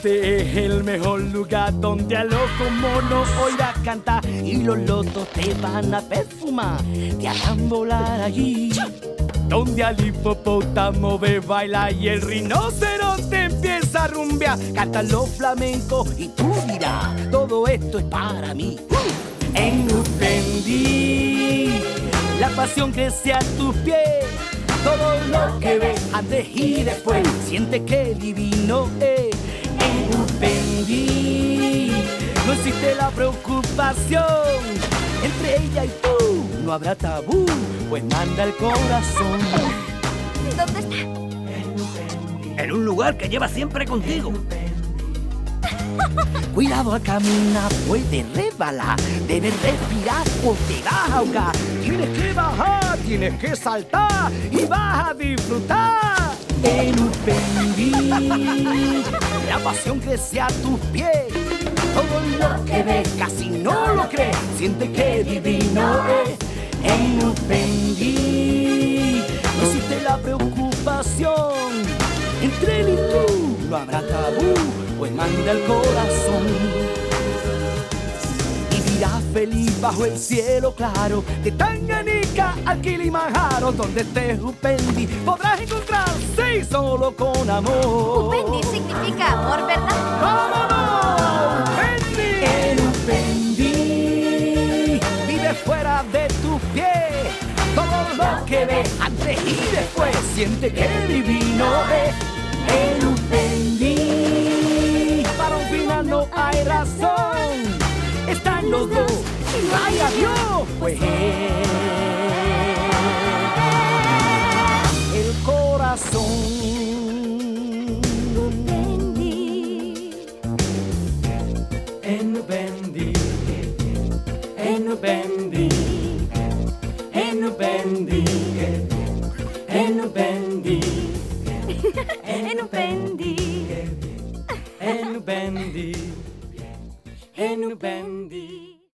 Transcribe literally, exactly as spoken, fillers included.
Este es el mejor lugar donde a los monos oirás cantar y los lotos te van a perfumar, te harán volar allí. Donde al hipopótamo ve bailar y el rinoceronte empieza a rumbear. Cantan los flamencos y tú dirás, todo esto es para mí. En Upendi, la pasión crece a tus pies. Todo lo que ves antes y después, siente que divino es. En Upendi no existe la preocupación. Entre ella y tú no habrá tabú, pues manda el corazón. ¿Dónde está? En un lugar que lleva siempre contigo. Cuidado al caminar, puedes resbalar, debes respirar o te vas a ahogar. Tienes que bajar, tienes que saltar y vas a disfrutar. En Upendi, la pasión crece a tus pies. Todo lo que ves casi no lo crees, siente que divino es. En Upendi no existe la preocupación. Entre él y tú no habrá tabú, pues manda el corazón. Vivirás feliz bajo el cielo claro de Tanganica al Kilimanjaro. Donde estés Upendi podrás encontrar, sí, solo con amor. Upendi significa amor, ¿verdad? ¡Vámonos! ¡Upendi! En Upendi vive fuera de tus pies. Todo lo que ves antes y después, siente que divino es. En Upendi para un final no hay razón. Están los dos y no hay adiós, pues el corazón. En Upendi, en Upendi, en Upendi, en Upendi, En Upendi. en Upendi, en Upendi.